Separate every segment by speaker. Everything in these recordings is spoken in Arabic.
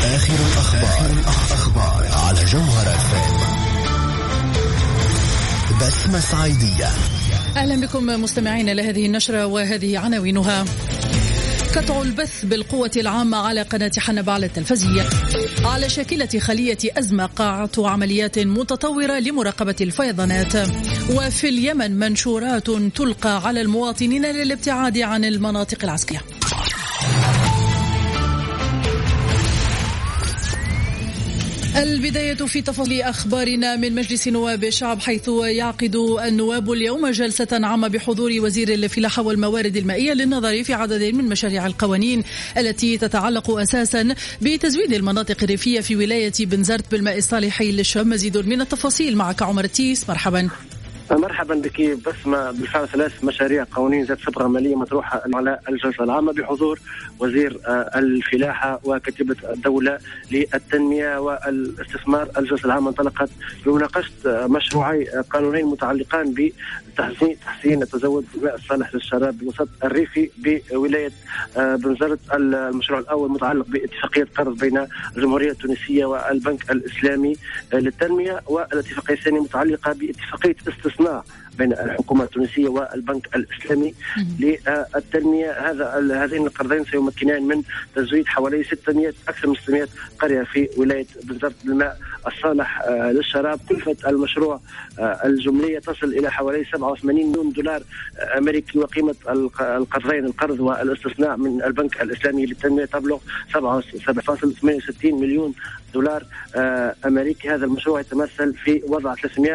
Speaker 1: آخر الأخبار على جوهر FM. بسمة صعيدية.
Speaker 2: أهلا بكم مستمعين لهذه النشرة وهذه عناوينها. قطع البث بالقوة العامة على قناة حنبال التلفزية. على شاكلة خلية أزمة قاعة عمليات متطورة لمراقبة الفيضانات. وفي اليمن منشورات تلقى على المواطنين للابتعاد عن المناطق العسكرية. البداية في تفاصيل أخبارنا من مجلس نواب الشعب، حيث يعقد النواب اليوم جلسة عامة بحضور وزير الفلاحة والموارد المائية للنظر في عدد من مشاريع القوانين التي تتعلق أساسا بتزويد المناطق الريفية في ولاية بنزرت بالماء الصالح للشرب. مزيد من التفاصيل معك عمر التيس. مرحبا.
Speaker 3: مرحبا بك. بسمة بالفعل 3 مشاريع قوانين ذات صبغة مالية مطروحة على الجلسة العامة بحضور وزير الفلاحة وكتيبة الدولة للتنمية والاستثمار. الجلسة العامة انطلقت بمناقشة مشروعي قانونين متعلقان بتحسين التزود بالماء الصالح للشراب بالوسط الريفي بولاية بنزرت. المشروع الأول متعلق باتفاقية قرض بين الجمهورية التونسية والبنك الإسلامي للتنمية، والاتفاقية الثانية متعلقة باتفاقية استثناء بين الحكومة التونسية والبنك الإسلامي للتنمية. هذين القرضين سيمكنان من تزويد حوالي أكثر من 600 قرية في ولاية بنزرت بالماء الصالح للشراب. كلفة المشروع الجملية تصل إلى حوالي 87 مليون دولار أمريكي، وقيمة القرض والاستثناء من البنك الإسلامي للتنمية تبلغ 7.68 مليون دولار أمريكي. هذا المشروع يتمثل في وضع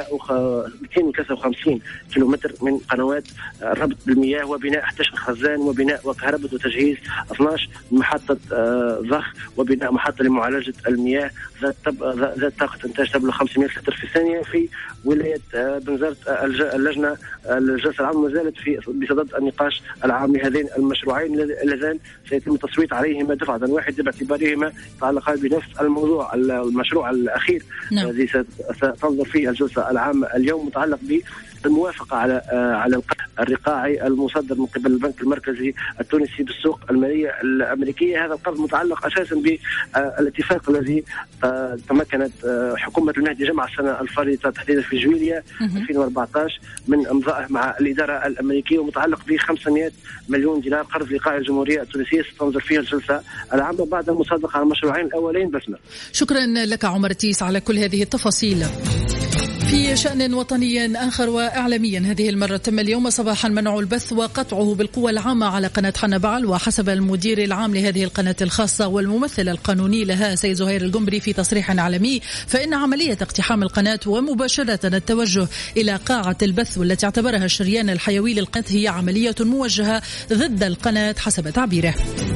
Speaker 3: 253 كيلومتر من قنوات ربط بالمياه، وبناء 11 خزان، وبناء وكهرباء وتجهيز 12 محطة ضخ، وبناء محطة لمعالجة المياه ذات طاقة إنتاج تبلغ 500 لتر في الثانية في ولاية بنزرت. الجلسة العامة ما زالت بصدد النقاش العام لهذين المشروعين اللذان سيتم التصويت عليهما دفعة واحدة باعتبارهما يتعلقان بنفس الموضوع. المشروع الأخير الذي ستنظر فيه الجلسة العامة اليوم متعلق بالموافقة على القرض الرقاعي المصدر من قبل البنك المركزي التونسي بالسوق المالية الأمريكية. هذا القرض متعلق أساسا بالاتفاق الذي تمكنت حكومة المهدي جمع السنة الفارطة تحديدا في جويلية 2014 من إمضائه مع الإدارة الأمريكية، ومتعلق ب 500 مليون دولار قرض رقاعي الجمهورية التونسية ستنظر فيها الجلسة العامة بعد المصادقة على المشروعين الأولين. بسمة.
Speaker 2: شكرا لك عمر تيس على كل هذه التفاصيل. في شأن وطني آخر وإعلاميا، هذه المرة تم اليوم صباحا منع البث وقطعه بالقوة العامة على قناة حنبال. وحسب المدير العام لهذه القناة الخاصة والممثل القانوني لها سيد زهير الجمبري في تصريح إعلامي، فإن عملية اقتحام القناة ومباشرة التوجه إلى قاعة البث والتي اعتبرها الشريان الحيوي للقناة هي عملية موجهة ضد القناة حسب تعبيره.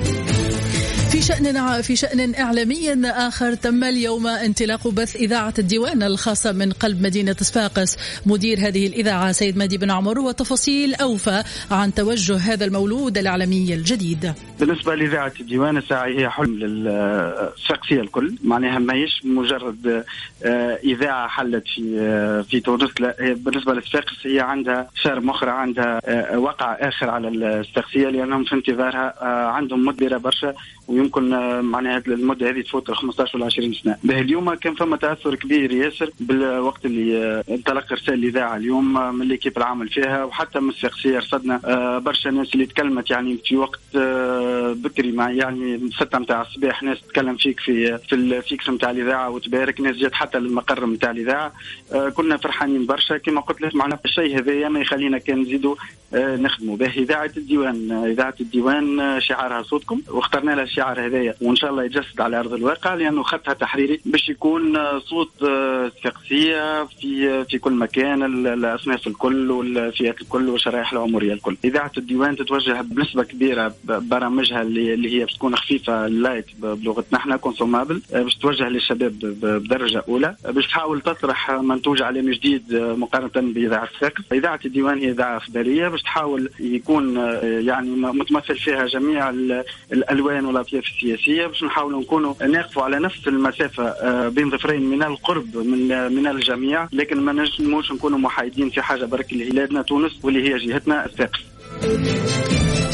Speaker 2: في شأن إعلامي آخر، تم اليوم انطلاق بث إذاعة الديوان الخاصة من قلب مدينة صفاقس. مدير هذه الإذاعة سيد مهدي بن عمر وتفاصيل أوفى عن توجه هذا المولود الإعلامي الجديد.
Speaker 4: بالنسبة لإذاعة الديوان الساعة هي حلم للصفاقسية الكل، معناها ما هيش مجرد إذاعة حلت في تونس. بالنسبة للصفاقس هي عندها شارب أخرى، عندها وقع آخر على الصفاقسية، لأنهم في انتظارها عندهم مدبرة برشا، ويمكن معناها المدة هذه تفوت 15 ولا 20 سنة. اليوم كان فما تأثر كبير ياسر بالوقت اللي انطلق رسائل الإذاعة اليوم من اللي كيف العمل فيها، وحتى من الصفاقسية رصدنا برشا ناس اللي تكلمت يعني في وقت بكري، مع يعني 6 متاع الصباح ناس تتكلم فيك في الفيكس متاع الإذاعة وتبارك، ناس جات حتى للمقر متاع الإذاعة. كنا فرحانين برشا كما قلت لك. معنا الشيء هذا ما يخلينا كان نزيدوا نخدموا به. إذاعة الديوان شعارها صوتكم، واخترنا لها الشعار هذايا، وإن شاء الله يتجسد على أرض الواقع، لأنه خطها تحريري باش يكون صوت صفاقسية في كل مكان، الأصناف الكل والفئات الكل والشرائح العمرية الكل. إذاعة الديوان تتوجه بنسبة كبيرة برامجها اللي هي بتكون خفيفة لايت بلغتنا احنا كونسومابل، باش توجه للشباب بدرجة أولى، باش تحاول تطرح منتوج عالمي جديد مقارنة بإذاعة صفاقس. إذاعة الديوان هي إذاعة إخبارية باش تحاول يكون يعني متمثل فيها جميع الألوان والأطياف السياسية، باش نحاول نكونوا نقفوا على نفس المسافة بين ظفرين من القرب من الجميع، لكن ما نجموش نكونوا محايدين في حاجة برك اللي هي بلادنا تونس واللي هي جهتنا الصفاقس.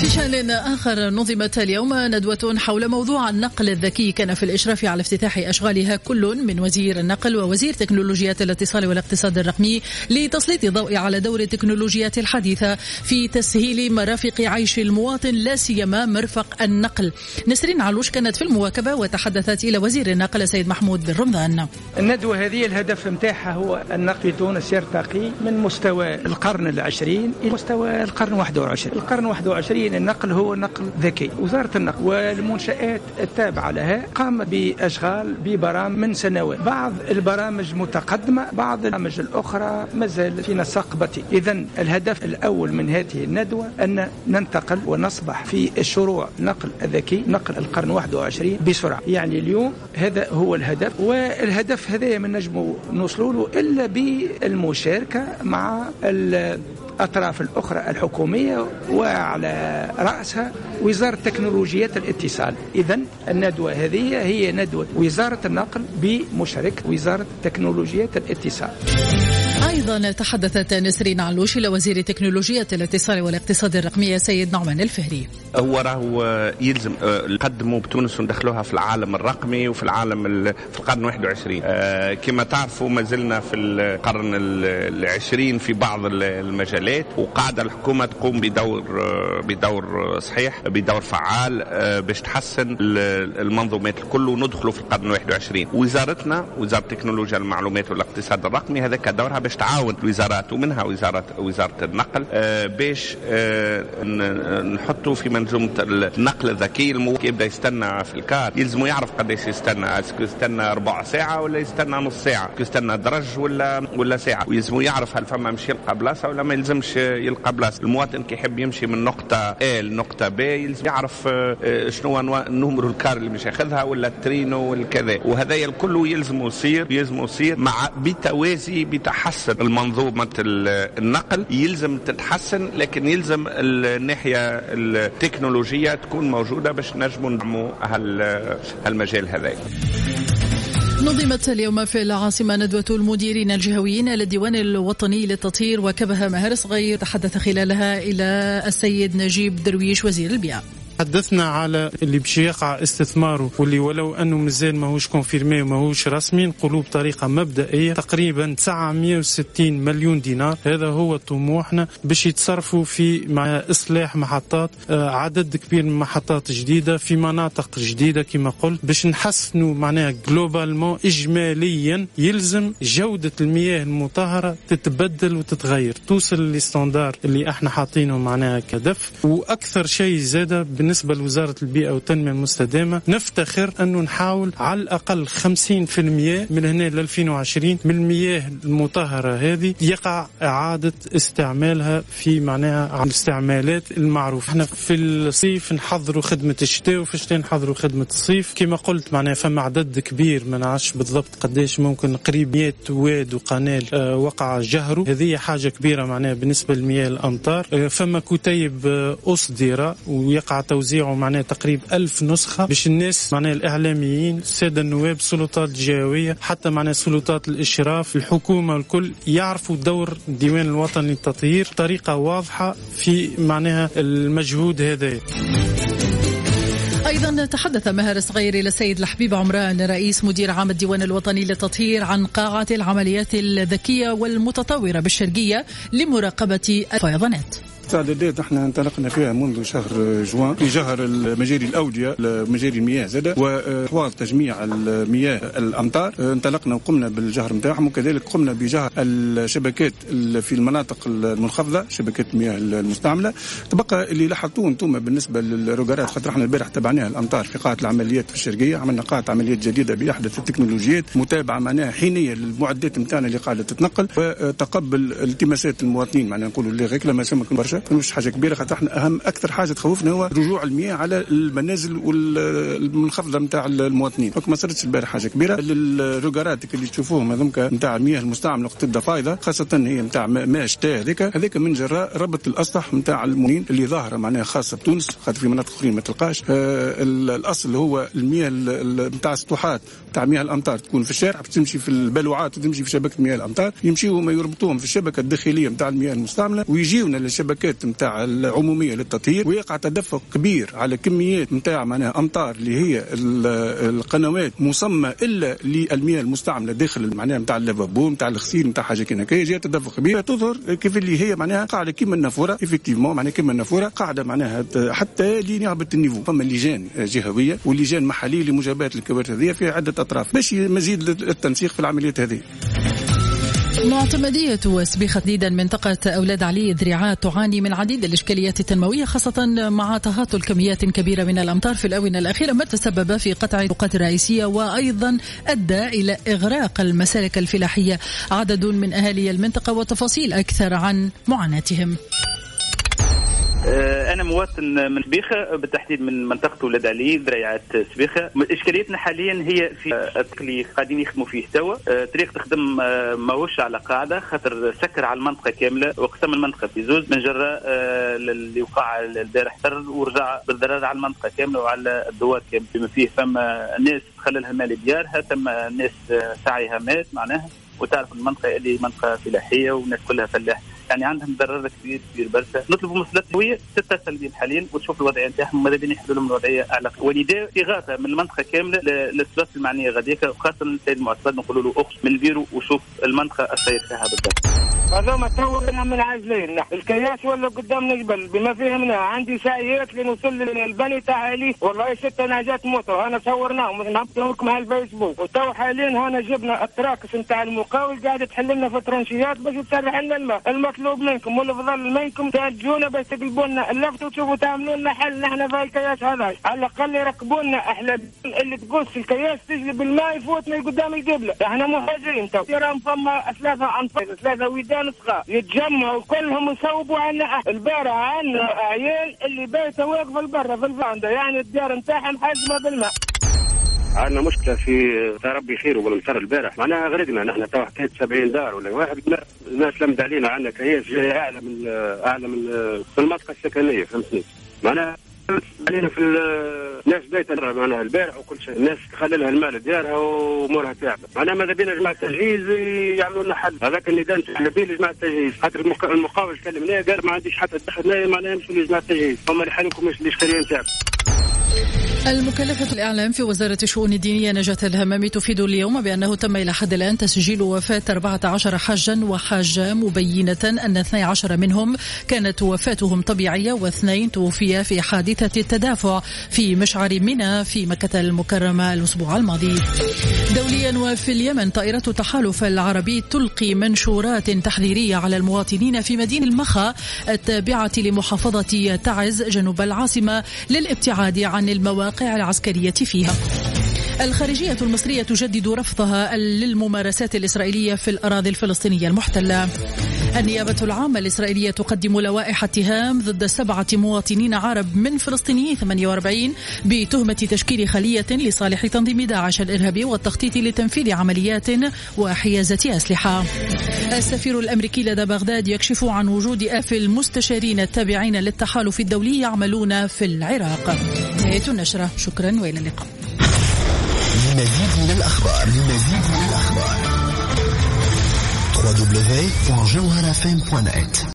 Speaker 2: في شأن آخر، نظمت اليوم ندوة حول موضوع النقل الذكي، كان في الإشراف على افتتاح أشغالها كل من وزير النقل ووزير تكنولوجيات الاتصال والاقتصاد الرقمي لتسليط الضوء على دور التكنولوجيات الحديثة في تسهيل مرافق عيش المواطن، لا سيما مرفق النقل. نسرين علوش كانت في المواكبة وتحدثت إلى وزير النقل سيد محمود بن رمضان.
Speaker 5: الندوة هذه الهدف متاعها هو النقل في تونس يرتقي من مستوى القرن العشرين إلى مستوى القرن 21. القرن 21 النقل هو نقل ذكي. وزارة النقل والمنشآت التابعة لها قامت بأشغال ببرامج من سنوات، بعض البرامج متقدمة، بعض البرامج الأخرى مازال في نسق بطيء. إذن الهدف الأول من هذه الندوة أن ننتقل ونصبح في الشروع نقل الذكي، نقل القرن 21 بسرعة. يعني اليوم هذا هو الهدف، والهدف هذا من نجم نوصلوا له إلا بالمشاركة مع الأطراف الأخرى الحكومية، وعلى رأسها وزارة تكنولوجيات الاتصال. إذن الندوة هذه هي ندوة وزارة النقل بمشاركة وزارة تكنولوجيات الاتصال.
Speaker 2: أيضا تحدثت نسرين علوش إلى وزير تكنولوجيا الاتصال والاقتصاد الرقمي سيد نعمان الفهري.
Speaker 6: هو يلزم نقدموا بتونس وندخلوها في العالم الرقمي وفي العالم في القرن 21. كما تعرفوا ما زلنا في القرن 20 في بعض المجالات، وقاعدة الحكومة تقوم بدور صحيح، بدور فعال باش تحسن المنظومات الكل وندخلوا في القرن 21. وزارتنا وزارة تكنولوجيا المعلومات والاقتصاد الرقمي هذا كدورها باش تعاون الوزارات، ومنها وزارة النقل باش نحطوا في منظومة النقل الذكي. المواطن يبدأ يستنى في الكار يلزموا يعرف قديش يستنى، يستنى ربع ساعة ولا يستنى نص ساعة، يستنى درج ولا ساعة، ويلزموا يعرف هل فما مشي يلقى بلاصة ولا ما يلزمش يلقى بلاصة. المواطن كي يحب يمشي من نقطة A لنقطة B يلزم يعرف شنو النمر الكار اللي مش ياخذها ولا الترينو والكذا، وهذا الكل يلزم يصير مع بتوازي بتحسن المنظومة النقل. يلزم تتحسن، لكن يلزم الناحية التكنولوجية تكون موجودة باش نجموا ندعموا هالمجال هذا.
Speaker 2: نظمت اليوم في العاصمة ندوة المديرين الجهويين للديوان الوطني للتطهير، وكبها ماهر صغير تحدث خلالها إلى السيد نجيب درويش وزير البيئة.
Speaker 7: تحدثنا على اللي باش يقع استثماره، واللي ولو انه مازال ماهوش كونفيرمي وماهوش رسمي، نقولوا بطريقه مبدئيه تقريبا 960 مليون دينار. هذا هو طموحنا باش يتصرفوا في مع اصلاح محطات، عدد كبير من محطات جديده في مناطق جديده كما قلت، باش نحسنوا معناها جلوبالمون اجماليا. يلزم جوده المياه المطهره تتبدل وتتغير، توصل للستاندار اللي احنا حاطينه معناها كهدف. واكثر شيء زاده بالنسبة لوزارة البيئة والتنمية المستدامة، نفتخر أنه نحاول على الأقل 50% من هنا ل 2020 من المياه المطهرة هذه يقع إعادة استعمالها في معناها عن الاستعمالات المعروفة. احنا في الصيف نحضروا خدمة الشتاء، وفي الشتاء نحضروا خدمة الصيف. كما قلت معناها فما عدد كبير، ما نعرفش بالضبط قديش، ممكن قريب 100 واد وقنال وقع جهروا. هذه حاجة كبيرة معناها بالنسبة لمياه الأمطار. فما كتيب أصدر ويقع توزيعه معناه تقريبا 1000 نسخة باش الناس معناه الإعلاميين، السادة النواب، السلطات الجهوية، حتى معناه سلطات الإشراف، الحكومة الكل يعرفوا دور الديوان الوطني للتطهير بطريقة واضحة في معناها المجهود هذا.
Speaker 2: أيضا تحدث ماهر صغير إلى السيد الحبيب عمران رئيس مدير عام الديوان الوطني للتطهير عن قاعة العمليات الذكية والمتطورة بالشرقية لمراقبة الفيضانات.
Speaker 8: استعدادات احنا انطلقنا فيها منذ شهر جوان في جهر المجاري الاوديه، مجاري المياه زاده، وحواض تجميع المياه الامطار. انطلقنا وقمنا بالجهر نتاعهم، وكذلك قمنا بجهر الشبكات في المناطق المنخفضه، شبكات المياه المستعمله. تبقى اللي لاحظتوه انتم بالنسبه للروجارات، خاطر احنا البارح تبعناها الامطار في قاعه العمليات في الشرقيه، عملنا قاعه عمليات جديده باحدث التكنولوجيات، متابعه معناها حينيه للمعدات نتاعنا اللي قاعده تتنقل، وتقبل التماسات المواطنين. معناها نقولوا اللي ريكلاماسيون برشا مش حاجه كبيره، خاطر احنا اكثر حاجه تخوفنا هو رجوع المياه على المنازل والمنخفضه نتاع المواطنين. ما صارتش البارح حاجه كبيره. الروجارات اللي تشوفوهم هذوك نتاع المياه المستعمله وقت الضفايضه، خاصه هي نتاع ماء شتاء، هذاك من جراء ربط الاسطح نتاع المواطنين اللي ظاهره معناها خاصه بتونس، خاطر في مناطق اخرين ما تلقاش. الاصل هو المياه نتاع السطوحات نتاع مياه الامطار تكون في الشارع، تمشي في البلوعات وتمشي في شبكه مياه الامطار، يمشيوا ما يربطوهم في الشبكه الداخليه نتاع المياه المستعمله، ويجيونا للشبكات الشركات نتاع العموميه للتطهير، ويقع تدفق كبير على كميات نتاع معناها امطار اللي هي القنوات مصممه الا للمياه المستعمله داخل معناها نتاع اللافابو نتاع الغسيل نتاع حاجه كي جاء تدفق كبير تظهر كيف اللي هي معناها قاعده كيما النافوره افكتيفمون معناها كيما النافوره قاعده معناها حتى لين يهبط النيفو. فما لجان جهويه ولجان محليه لمجابهه الكوارث هذه في عده اطراف باش مزيد التنسيق في العمليات هذه.
Speaker 2: معتمدية وسبيخة تحديدا منطقة أولاد علي ذريعات تعاني من عديد الإشكاليات التنموية خاصة مع تهاطل كميات كبيرة من الأمطار في الآونة الأخيرة، ما تسبب في قطع الطرقات الرئيسية وأيضا أدى إلى إغراق المسالك الفلاحية عدد من أهالي المنطقة، وتفاصيل أكثر عن معاناتهم.
Speaker 9: أنا مواطن من سبيخة بالتحديد من منطقة ولاد علي ذريعات سبيخة. إشكاليتنا حاليا هي في اللي قاعدين يخدموا فيه توا طريق تخدم ماهوش على قاعدة خاطر سكر على المنطقة كاملة وقسم المنطقة في زوز من جراء اللي وقع البارح تر ورجع بالضرر على المنطقة كاملة وعلى الدوار كامل بما فيه فما ناس تخللها مال ديارها تم ناس سعيها مات معناها، وتعرف المنطقة اللي منطقة فلاحية والناس كلها فلاح يعني عندهم ضرر كبير برشا. نطلبوا مسؤوليات قوية تتصل حاليا وتشوف الوضعية نتاعهم ماذا بين يحلوا لهم الوضعية على ونداء إغاثة من المنطقة كاملة للسلطات المعنية غاديك وخاصة السيد المعتمد نقولوا له أخش من البيرو وشوف المنطقة السير فيها بالضبط.
Speaker 10: هذا ما تطورنا من عاجلين الكياس ولا قدام نجبل بما فهمنا. عندي ساعيات لنوصل للبني تاعي والله 6 نعجات موتوا انا صورناهم نحطهم لكم على الفيسبوك، وتو حاليا هنا جبنا التراكس نتاع المقاول قاعد تحل لنا في ترنشيات باش تسرح لنا الماء. المطلوب منكم والافضل منكم تجونا باش تقلبوا لنا اللفت وتشوفوا تعملوا لنا حل نحن في الكياس هذا، على الاقل يركبوا لنا احلى اللي تقص الكياس تجلب الماء يفوتنا قدام القبله. احنا محتاجين تو ترى فما 3 أنفار 3 ودان صغار يتجمعوا كلهم يصوبوا عنا. البارح عنا عيال اللي بيته واقف البرة في الفاندا يعني الديار نتاعهم حجمه بالماء.
Speaker 3: عندنا مشكله في ربي خير وبالمطر البارح معناها غرقنا نحن تو حكايه 70 دار ولا واحد الناس لمد علينا عندنا كياس جاي اعلى من المنطقه السكنيه فهمتني معناها علينا في الناس بيتها معناها البارح وكل شيء الناس تخللها المال ديارها وامورها تعبت معناها ماذا بينا جماعه التجهيز يعملوا لنا حل. هذاك النداء نتاع جماعه التجهيز خاطر المقاول كلمناه قال ما عنديش حتى دخلنا معناها نمشوا لجماعه التجهيز هم اللي حالكم مش الاشكاليه نتاعهم.
Speaker 2: المكلفة الإعلام في وزارة الشؤون الدينية نجاة الهمامي تفيد اليوم بأنه تم إلى حد الآن تسجيل وفاة 14 حاجا وحاجة، مبينة أن 12 منهم كانت وفاتهم طبيعية و2 توفي في حادثة التدافع في مشعر منى في مكة المكرمة الأسبوع الماضي. دوليا وفي اليمن طائرة التحالف العربي تلقي منشورات تحذيرية على المواطنين في مدينة المخا التابعة لمحافظة تعز جنوب العاصمة للابتعاد عن المواقع العسكرية فيها. الخارجية المصرية تجدد رفضها للممارسات الإسرائيلية في الأراضي الفلسطينية المحتلة. النيابة العامة الإسرائيلية تقدم لوائح اتهام ضد 7 مواطنين عرب من فلسطينيين 48 بتهمة تشكيل خلية لصالح تنظيم داعش الإرهابي والتخطيط لتنفيذ عمليات وحيازة أسلحة. السفير الأمريكي لدى بغداد يكشف عن وجود المستشارين التابعين للتحالف الدولي يعملون في العراق. نهاية النشرة، شكرا وإلى اللقاء.
Speaker 1: لمزيد من الأخبار www.jawharafm.net